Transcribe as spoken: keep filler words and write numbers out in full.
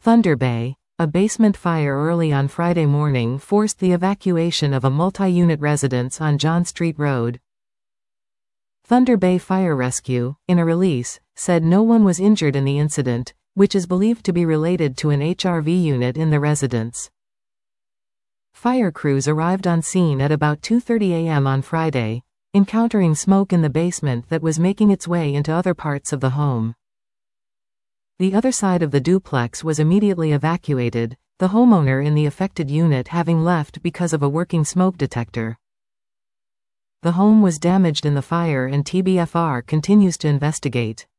Thunder Bay. A basement fire early on Friday morning forced the evacuation of a multi-unit residence on John Street Road. Thunder Bay Fire Rescue, in a release, said no one was injured in the incident, which is believed to be related to an H R V unit in the residence. Fire crews arrived on scene at about two thirty a m on Friday, encountering smoke in the basement that was making its way into other parts of the home. The other side of the duplex was immediately evacuated, the homeowner in the affected unit having left because of a working smoke detector. The home was damaged in the fire and T B F R continues to investigate.